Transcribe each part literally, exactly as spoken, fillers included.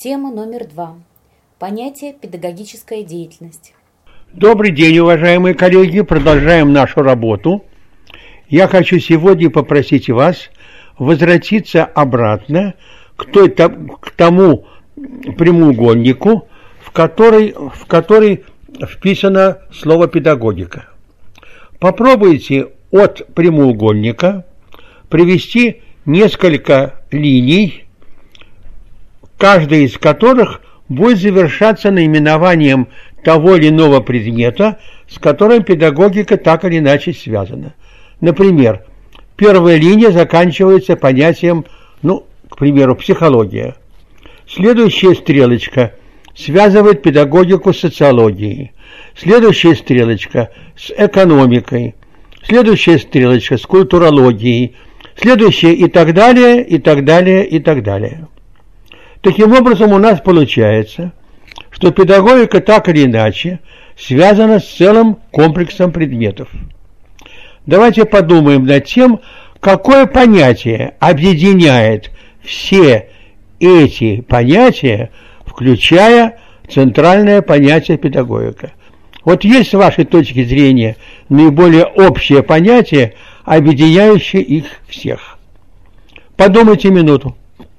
Тема номер два. Понятие педагогическая деятельность. Добрый день, уважаемые коллеги. Продолжаем нашу работу. Я хочу сегодня попросить вас возвратиться обратно к, той, к тому прямоугольнику, в который, в который вписано слово «педагогика». Попробуйте от прямоугольника привести несколько линий, каждая из которых будет завершаться наименованием того или иного предмета, с которым педагогика так или иначе связана. Например, первая линия заканчивается понятием, ну, к примеру, психология. Следующая стрелочка связывает педагогику с социологией. Следующая стрелочка с экономикой. Следующая стрелочка с культурологией. Следующая и так далее, и так далее, и так далее. Таким образом, у нас получается, что педагогика так или иначе связана с целым комплексом предметов. Давайте подумаем над тем, какое понятие объединяет все эти понятия, включая центральное понятие педагогика. Вот есть с вашей точки зрения наиболее общее понятие, объединяющее их всех. Подумайте минуту.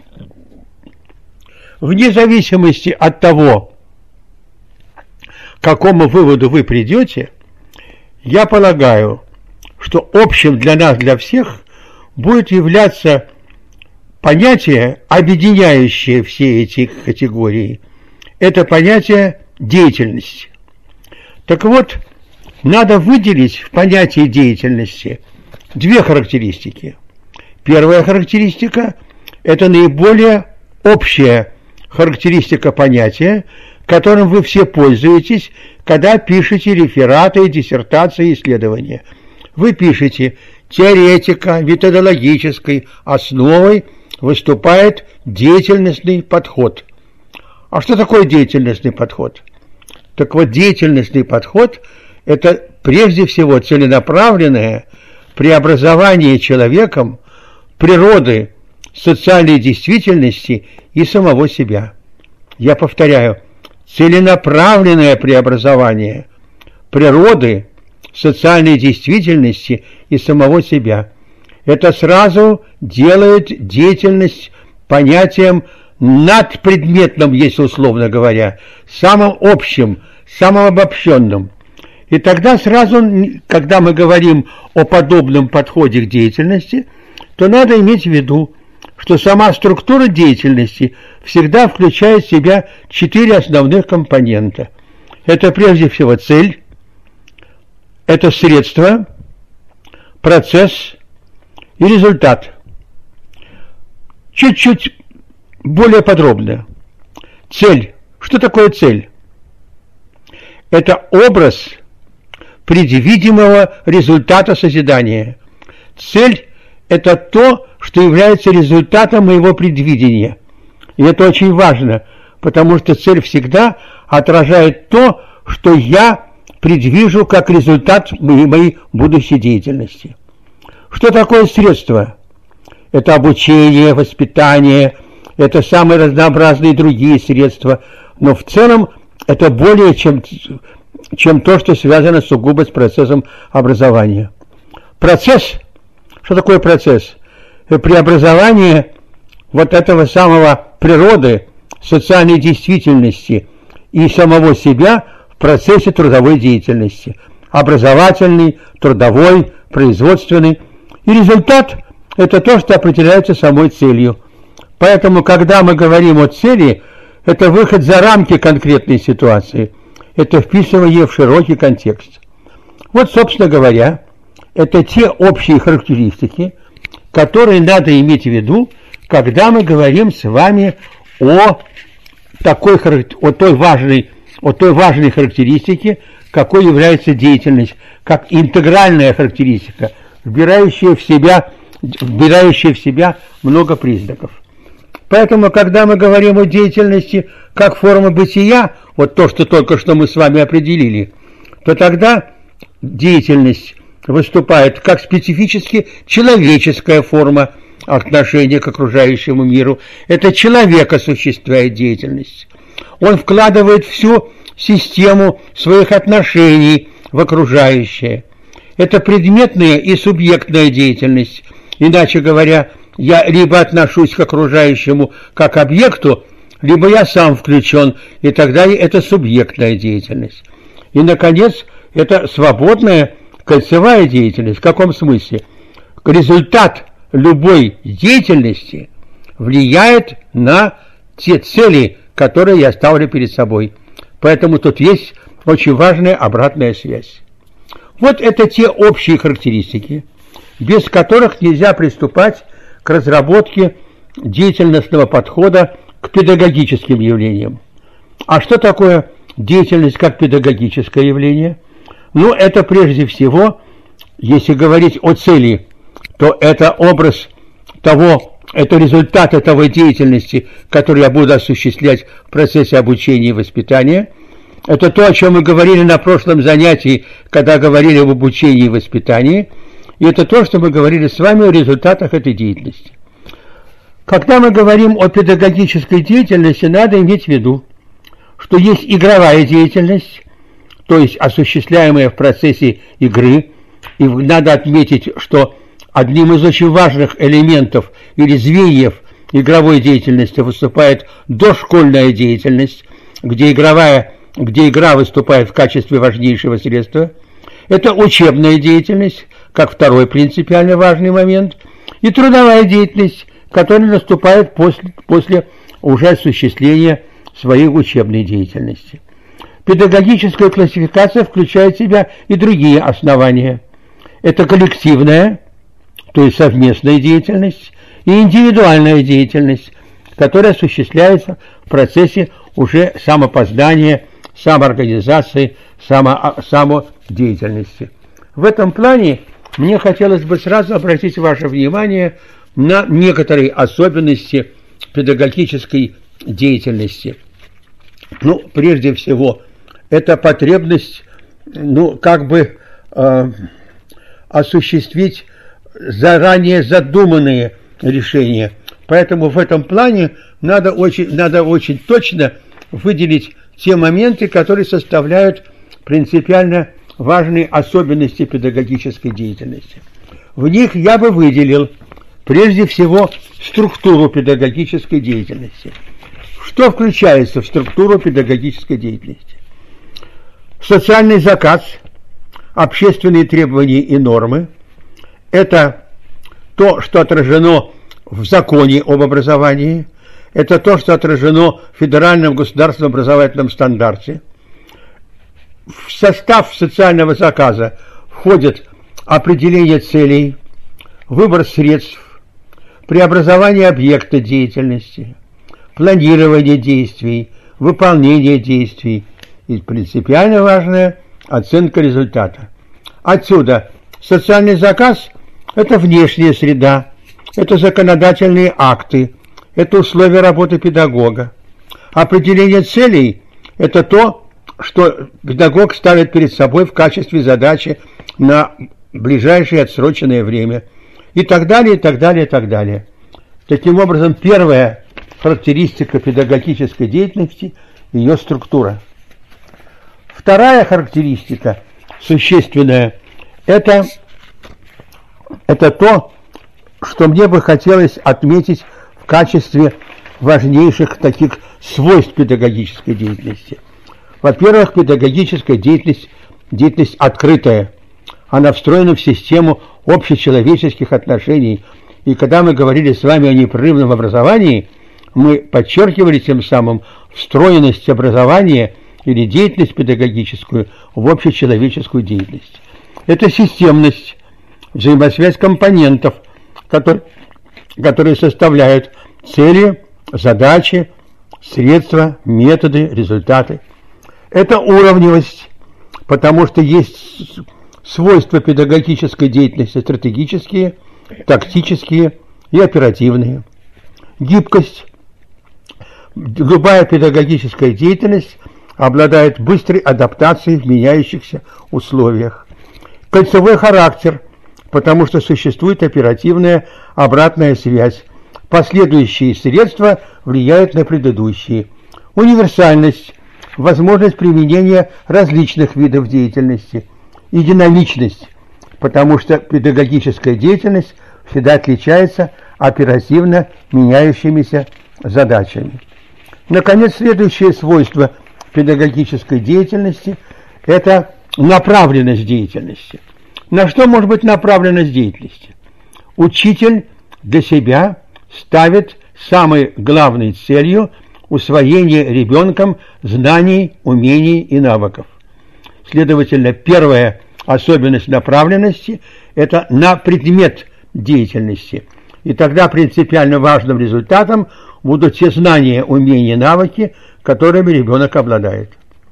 Вне зависимости от того, к какому выводу вы придете, я полагаю, что общим для нас, для всех, будет являться понятие, объединяющее все эти категории. Это понятие деятельности. Так вот, надо выделить в понятии деятельности две характеристики. Первая характеристика – это наиболее общая характеристика понятия, которым вы все пользуетесь, когда пишете рефераты, диссертации, исследования. Вы пишете: теоретика методологической основой выступает деятельностный подход. А что такое деятельностный подход? Так вот, деятельностный подход – это прежде всего целенаправленное преобразование человеком природы, социальной действительности и самого себя. Я повторяю, целенаправленное преобразование природы, социальной действительности и самого себя. Это сразу делает деятельность понятием надпредметным, если условно говоря, самым общим, самым обобщенным. И тогда сразу, когда мы говорим о подобном подходе к деятельности, то надо иметь в виду, что сама структура деятельности всегда включает в себя четыре основных компонента. Это прежде всего цель, это средство, процесс и результат. Чуть-чуть более подробно. Цель. Что такое цель? Это образ предвидимого результата созидания. Цель – это то, что является результатом моего предвидения. И это очень важно, потому что цель всегда отражает то, что я предвижу как результат моей будущей деятельности. Что такое средство? Это обучение, воспитание, это самые разнообразные другие средства, но в целом это более чем, чем то, что связано сугубо с процессом образования. Процесс. Что такое процесс? Преобразование вот этого самого природы, социальной действительности и самого себя в процессе трудовой деятельности. Образовательный, трудовой, производственный. И результат – это то, что определяется самой целью. Поэтому, когда мы говорим о цели, это выход за рамки конкретной ситуации. Это вписывание в широкий контекст. Вот, собственно говоря, это те общие характеристики, которые надо иметь в виду, когда мы говорим с вами о такой, о той важной, о той важной характеристике, какой является деятельность, как интегральная характеристика, вбирающая в себя, вбирающая в себя много признаков. Поэтому, когда мы говорим о деятельности как форма бытия, вот то, что только что мы с вами определили, то тогда деятельность выступает как специфически человеческая форма отношение к окружающему миру. Это человек осуществляет деятельность. Он вкладывает всю систему своих отношений в окружающее. Это предметная и субъектная деятельность. Иначе говоря, я либо отношусь к окружающему как объекту, либо я сам включен, и тогда это субъектная деятельность. И, наконец, это свободная кольцевая деятельность. В каком смысле? Результат любой деятельности влияет на те цели, которые я ставлю перед собой. Поэтому тут есть очень важная обратная связь. Вот это те общие характеристики, без которых нельзя приступать к разработке деятельностного подхода к педагогическим явлениям. А что такое деятельность как педагогическое явление? Ну, это прежде всего, если говорить о цели, то это образ того, это результат этого деятельности, которую я буду осуществлять в процессе обучения и воспитания. Это то, о чем мы говорили на прошлом занятии, когда говорили об обучении и воспитании. И это то, что мы говорили с вами о результатах этой деятельности. Когда мы говорим о педагогической деятельности, надо иметь в виду, что есть игровая деятельность, то есть осуществляемая в процессе игры. И надо отметить, что одним из очень важных элементов или звеньев игровой деятельности выступает дошкольная деятельность, где игровая, где игра выступает в качестве важнейшего средства. Это учебная деятельность, как второй принципиально важный момент, и трудовая деятельность, которая наступает после, после уже осуществления своей учебной деятельности. Педагогическая классификация включает в себя и другие основания. Это коллективная, то есть совместная деятельность, и индивидуальная деятельность, которая осуществляется в процессе уже самопознания, самоорганизации, само, самодеятельности. В этом плане мне хотелось бы сразу обратить ваше внимание на некоторые особенности педагогической деятельности. Ну, прежде всего, это потребность, ну, как бы э, осуществить заранее задуманные решения. Поэтому в этом плане надо очень, надо очень точно выделить те моменты, которые составляют принципиально важные особенности педагогической деятельности. В них я бы выделил прежде всего структуру педагогической деятельности. Что включается в структуру педагогической деятельности? Социальный заказ, общественные требования и нормы. Это то, что отражено в законе об образовании. Это то, что отражено в федеральном государственном образовательном стандарте. В состав социального заказа входит определение целей, выбор средств, преобразование объекта деятельности, планирование действий, выполнение действий и принципиально важная оценка результата. Отсюда социальный заказ – это внешняя среда, это законодательные акты, это условия работы педагога. Определение целей – это то, что педагог ставит перед собой в качестве задачи на ближайшее отсроченное время. И так далее, и так далее, и так далее. Таким образом, первая характеристика педагогической деятельности – ее структура. Вторая характеристика, существенная, это, это то, что мне бы хотелось отметить в качестве важнейших таких свойств педагогической деятельности. Во-первых, педагогическая деятельность, деятельность открытая. Она встроена в систему общечеловеческих отношений. И когда мы говорили с вами о непрерывном образовании, мы подчеркивали тем самым встроенность образования или деятельность педагогическую в общечеловеческую деятельность. Это системность, взаимосвязь компонентов, которые, которые составляют цели, задачи, средства, методы, результаты. Это уровневость, потому что есть свойства педагогической деятельности стратегические, тактические и оперативные. Гибкость. Любая педагогическая деятельность обладает быстрой адаптацией в меняющихся условиях. Кольцевой характер, потому что существует оперативная обратная связь. Последующие средства влияют на предыдущие. Универсальность, возможность применения различных видов деятельности. И динамичность, потому что педагогическая деятельность всегда отличается оперативно меняющимися задачами. Наконец, следующее свойство педагогической деятельности – это направленность деятельности. На что может быть направленность деятельности? Учитель для себя ставит самой главной целью усвоение ребенком знаний, умений и навыков. Следовательно, первая особенность направленности – это на предмет деятельности. И тогда принципиально важным результатом будут те знания, умения, навыки, которыми ребенок обладает.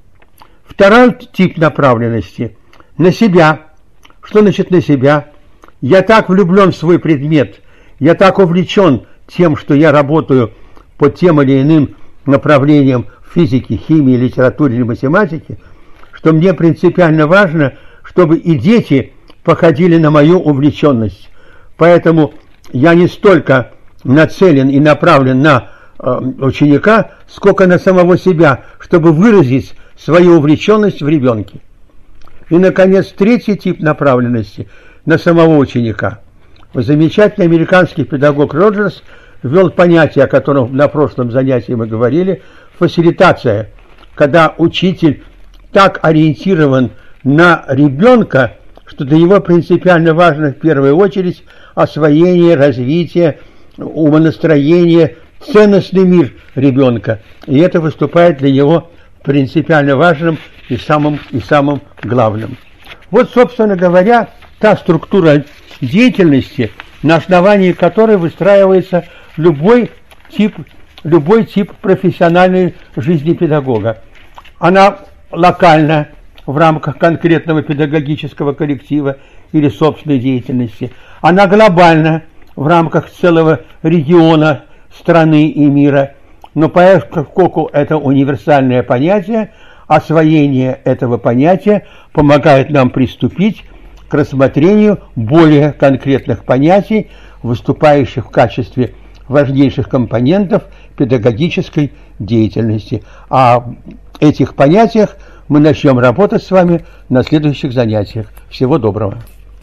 Второй тип направленности – на себя. Что значит на себя? Я так влюблен в свой предмет, я так увлечен тем, что я работаю по тем или иным направлениям физики, химии, литературе или математике, что мне принципиально важно, чтобы и дети походили на мою увлеченность. Поэтому я не столько нацелен и направлен на э, ученика, сколько на самого себя, чтобы выразить свою увлеченность в ребенке. И, наконец, третий тип направленности на самого ученика. Замечательный американский педагог Роджерс ввел понятие, о котором на прошлом занятии мы говорили, фасилитация, когда учитель так ориентирован на ребенка, что для него принципиально важно в первую очередь освоение, развитие, умонастроение, ценностный мир ребенка. И это выступает для него принципиально важным и самым, и самым главным. Вот, собственно говоря, та структура деятельности, на основании которой выстраивается любой тип, любой тип профессиональной жизни педагога. Она локальна в рамках конкретного педагогического коллектива или собственной деятельности. Она глобальна в рамках целого региона, страны и мира. Но поскольку это универсальное понятие, освоение этого понятия помогает нам приступить к рассмотрению более конкретных понятий, выступающих в качестве важнейших компонентов педагогической деятельности. О этих понятиях мы начнем работать с вами на следующих занятиях. Всего доброго!